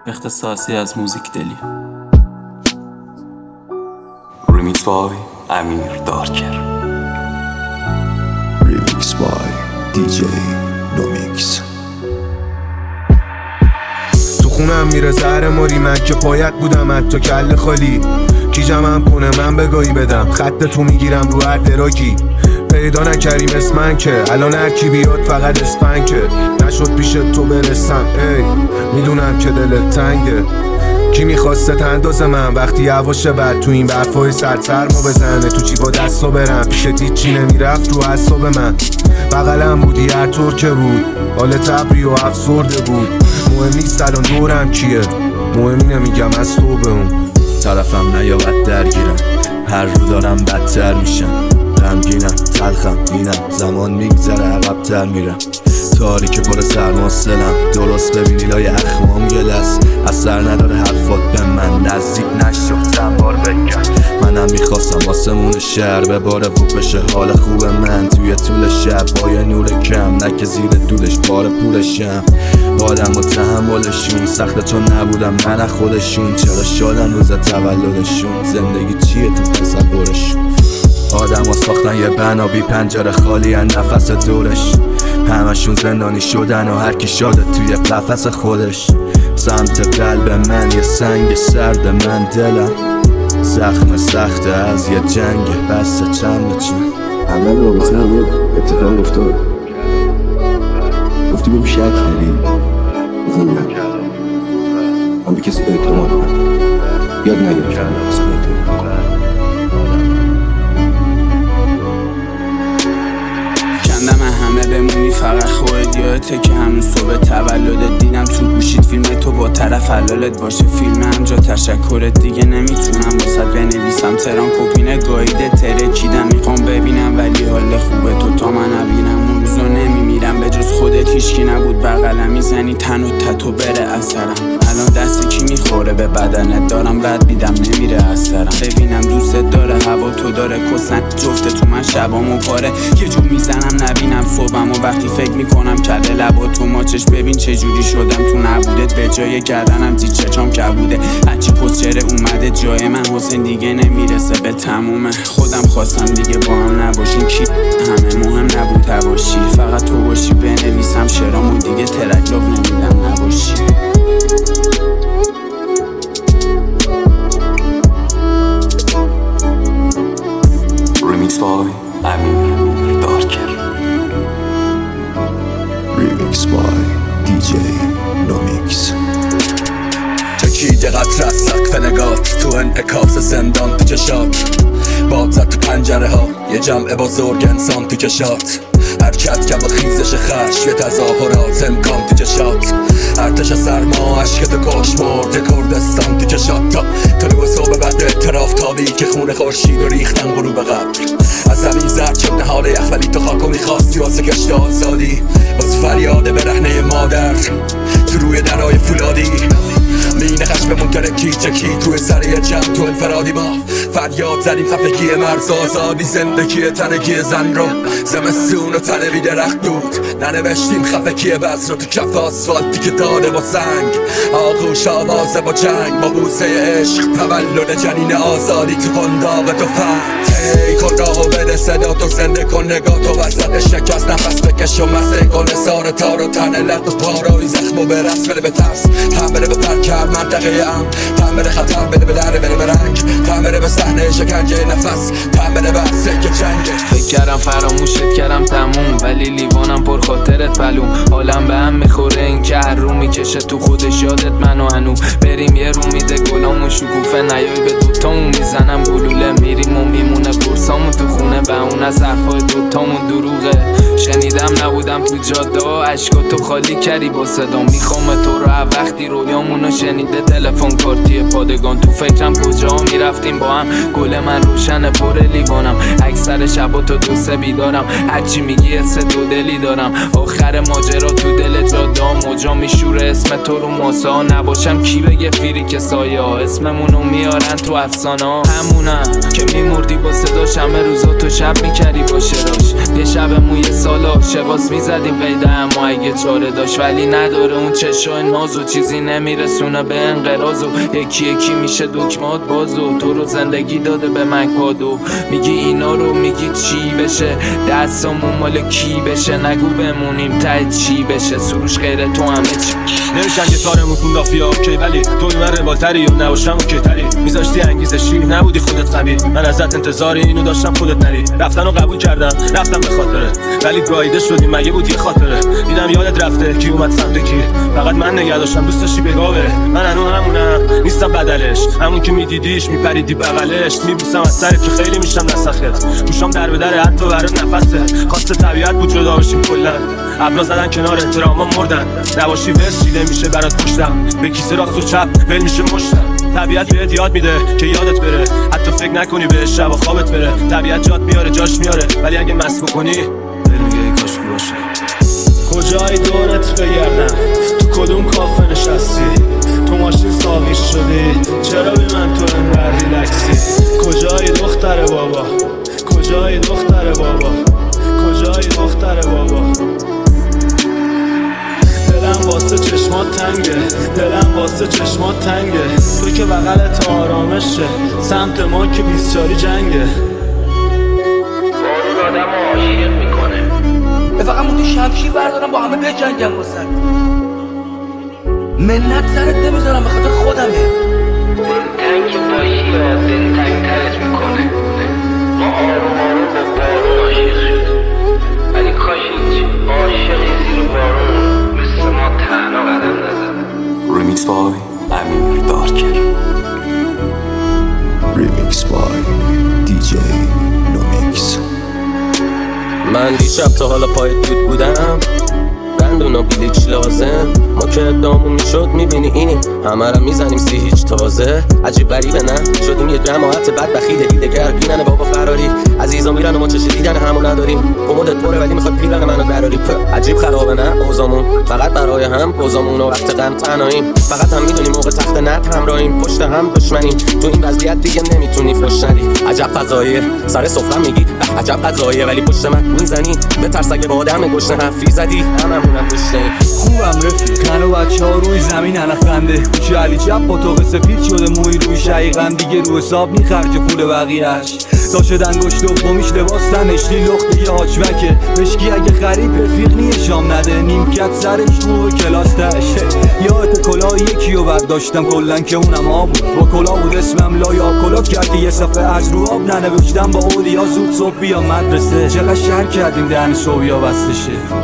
اختصاصی از موزیک دلی. ریمیکس بای امیر دارکر. ریمیکس بای دیجی نومیکس. تو خونم میره زهر ماری، من که پایت بودم حتی کل خالی. کی جمعم کنه من بگاهی بدم، خط تو میگیرم رو هر دراکی. پیدا نکریم اسمن که الان هر کی بیاد فقط اسپنکه. نشد پیش تو برسم ای میدونم که دلت تنگه. کی میخواسته تنداز من وقتی هواشه بعد تو این برفای سرسرمو بزنه. تو چی با دستو برم پیشت هیچی نمیرفت رو حساب من. بغلم بودی هر طور که بود، حال تبری و افسرده بود. مهم نیست الان دورم کیه، مهم اینه میگم از تو به اون طرفم نیابد درگیرم، هر رو دارم بدتر میشم. غمگینم تلخم اینم، زمان میگذره عقب‌تر میرم. تاریک پر سرماست دلم، درست ببینی لای اخمام گلس. اثر نداره حرفات به من، نزدیک نشد چند بار بگم. منم میخواستم آسمون شهر به بار بوب بشه حال خوب من. توی طول شب با یه نور کم، نه که زیر دودش بار پولشم. آدم و تحملشون سخته چون نبودم من از خودشون. چرا شدن روز تولدشون، زندگی چیه تو تصورشون. آدم ها ساختن یه بنا بی پنجره خالی ان نفس دورش. همشون زندانی شدن و هر کی شاده توی قفس خودش. سمت قلب من یه سنگ سرد، من دلم زخم سخته از یه جنگ بسته چند به چند. اول رابطه هم یه اتفاق افتاد، گفتی بهم شک کردی. گفتم نه، من به کسی اعتماد ندارم، یاد نگرفتم کسی اعتماد کنم. کندم همه بمونی فقط خودت. یادته که همون صبح تولدت دیدم تو گوشید فیلم تو با طرف حلالت باشه. فیلم هم جا تشکرت دیگه نمیتونم واسه بنویسم. تران کپینه گاییده ترکیدم، میخوام ببینم ولی حال خوبه تو تا من نبینم. اون روزا نمیمیرم به جز خودت هیچکی نبود بغلم. میزنی تن و تتو بره اثرم. الان دستی کی میخوره به بدنت، دارم رد میدم نمیره اثرم. ببینم دوستت داره هوا تو داره کسن جفته تو من شبامو پاره. یه جو میزنم نبینم صبحم و وقتی فکر میکنم کله لبا تو ماچش. ببین چجوری شدم تو نبودت، به جای گردنم زیر چشام کبوده. هرچی پسچره اومده جای من، حسین دیگه نمیرسه به تمومه. خودم خواستم دیگه با هم نباشیم، کی همه مهم نبود هواشی. فقط تو باشی بنویسم شعرامو دیگه ترک لاف نمیدم نباشی. ریمیکس بای امیر دارکر. ریمیکس بای دیجی نومیکس. چکیده قطر از سقف نگات، تو انعکاس زندان تو چشات. باد زد تو پنجره ها، یه جمع بزرگ انسان تو کشات. حرکت کرد با خیزش خشم، یه تظاهرات امکان تو چشات. ارتش سرما عشق تو کش مرد کردستان تو چشات. تا طلوع صبح بعد اعتراف تابی که خون خورشید و ریختن غروب قبر. از زمین زرد شد نهال یخ ولی تو خاکو میخواستی واسه گشت آزادی. واسه فریاد برهنه مادر تو روی درای فولادی. مینه خشممون ترکی چکی توی سر یه جمع تو انفرادی. ما فریاد زدیم خفگی مرز آزادی، زندگی تنگی زن رو. زمستون و تنه بی درخت بود، ننوشتیم خفگی بز رو تو کف آسفالتی که داده با سنگ. آغوش آوازه با جنگ، با بوسه عشق تولد جنین آزادی تو قنداق تو فند. ای کن راهو بده صدا تو، زنده کن نگاه تو وسط شکست. نفس بکش و مزه کن سار تار و تن لط و پارایی. زخم و برس بده به ترس، هم بده به پرکر منطقه ام. تن بده خطر بده به دره بده به رنگ. تن بده به صحنه شکنجه نفس، تن بده به سکه جنگه. فکر کردم فراموشت کردم تموم، ولی لیوانم پر خاطرت پلوم. حالم به هم میخوره این که هر رو میکشه تو خودش یادت منو هنو. بریم یه رو میده گلام و شکوفه، نیای به دوتامون میزنم گلوله. میریم و میمونه برسامون تو خونه و اون از حرفای دوتامون دروغه. شنیدم نبودم تو جاده عشقاتو خالی کردی با صدا. میخوام تو رو وقتی رویامونو شنیده تلفن کارتی پادگان. تو فکرم کجا میرفتیم با هم، گل من روشن پر لیوانم. اکثر شبا تو دو سه بیدارم، هرچی میگی حس دو دلی دارم. آخر ماجرا تو دل دل جادا موجا میشوره اسم تو رو ماسا نباشم کی بگه فیری که سایه اسممونو میارن تو افسانا همونم که میمردی با صداش همه روزا تو شب میکردی با شراش یه شب موی سالا شباس میزدیم قیده اما اگه چاره داشت ولی نداره اون چشای نازو چیزی نمیرسونه به انقراض و یکی یکی میشه دکمات بازو تو رو زندگی داده به من کادو میگی اینا رو میگی چی بشه دستامون مال کی بشه نگو بمونیم ته چی بشه سروش غیر تو همه چی نمیشن که تارمون کن دافیا اوکی ولی توی من روالتری یا نباشم اوکی تری میذاشتی انگیزشی نبودی خودت قوی من ازت انتظار اینو داشتم خودت نری رفتن رو قبول کردم رفتم به خاطره ولی گاییده شدی مگه بود یه خاطره دیدم یادت رفته کی اومد سمت کی فقط من نگه داشتم دوست داشتی بگاه بره من هنوز همونم نیستم بدلش همون که میدیدیش میپریدی بغلش میبوسم از سرت که خیلی میشم نسخت گوشام در به در حتی برای نفسه خواست طبیعت بود جدا باشیم کلا ابرا زدن کنار احتراما مردن نباشی ورس چیده میشه برات پشتم به کیسه راست و چپ ول میشه مشتم طبیعت بهت یاد میده که یادت بره حتی فکر نکنی بهش شب و خوابت بره طبیعت جات میاره جاش میاره ولی اگه مست بکنی دل میگه ای کاش باشه کجای دورت بگردم تو کدوم کافه نشستی تو ماشین ساقیش شدی چرا بی من تو انقدر ریلکسی کجای دختر بابا کجای دختر بابا کجای دختر بابا دلم واسه چشمات تنگه دلم واسه چشمات تنگه تو که بغلت آرامشه سمت ما که بیسچاری جنگه بارون آدم عاشق میکنه فقط مونتی شمشیر بردارم با همه بجنگم واسد منت سرت نمیذارم به خاطر خودمه دلتنگ که باشی یا دلتنگ ترت میکنه ما آروم آروم با بارون عاشق شد ولی کاش هیچ عاشقی زیر بارون مثل ما تنها قدم نزد Remix by امیر دارکر Remix by DJ Nomix من دیشب تا حالا پای دود بودم بندونا بیلیچ لازم ما که ادامون میشد میبینی اینیم همه را میزنیم سی هیچ تازه عجیب غریبه نه شدیم یه جماعت بد بخیل دیدگر بینن بابا فراری عزیزا میرن و ما چشه دیدن همون نداریم کمودت پره ولی میخواد پیرن منو دراری عجیب خرابه نه اوزامون فقط برای هم اوزامون و وقت غم تنهاییم فقط هم میدونیم موقع تخت نت همراهیم پشت هم دشمنیم تو این وضعیت دیگه نمیتونی فش ندی عجب فضاییه سر سفره میگی عجب قضاییه ولی پشت من میزنی به ترس اگه با آدم گشنه حرفی زدی هممونم گشنه خوبم رفیق من و بچه ها روی زمین خنده کوچه علی چپ با توق سفید شده موی روی شقیقم دیگه رو حساب میخرج پول بقیهش تا شدن گشت دومیش لباس تنشتی لخت یه حاجبکه مشکی اگه خرید رفیق نیه شام نده نیمکت سرش خوب کلاس تشه یادت کلاه یکی رو برداشتم کلن که اونم آب بود با کلاه بود اسمم لایا کلاه کردی یه صفحه از رو آب ننوشتم با اولیا زود صبح بیا مدرسه چقدر شهر کردیم دهن صبحیا بسته شه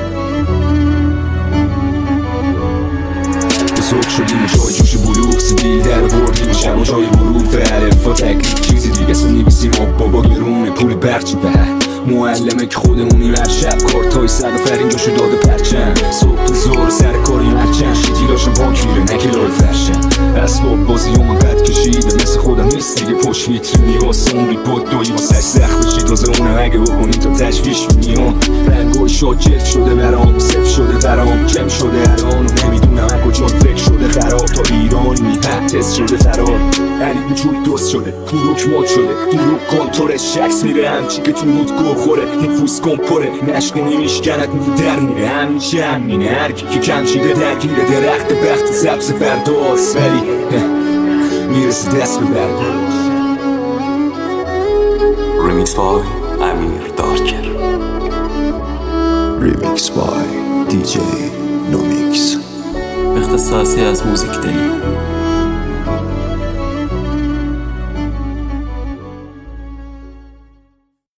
بزرگ شدیم جای جوش بلوغ سیبیل در بردیم شب و جای حروف الف و تکلیف چیزی دیگه سو نیبیسیم بابا گرونه پول برچی به معلمه که خودمونی هر شب کارتای صد و فرین جاشو داده پرچن صبح تو زور سر کاری مرچن شیتی داشتم بانک میره نکلای فرشن اسباب بازی همون قد کشیده مثل خودم نیست دیگه پشت ویترینی واسه عمری بود دوی واسه سخت بشی تازه اونه اگه بکنی تا تشویش میان رنگای شاکت شده برام صف شده برام کم شده الان و نمیدونم کجا فکر شده خراب تا ایران میپتس شده فرار یعنی وجود دوست شده کروک مد شده دروب کنتور شکس میره همچی که تو نود گو خوره نفوس کن پره نشکنی میشکنت در میره همیشه همینه هرکی که کم شیده درگیره درخت بخت سبز فرداست ولی میرسه دست به برداشت Remix by امیر دارکر Remix by DJ Nomix اختصاصی از موزیک دلی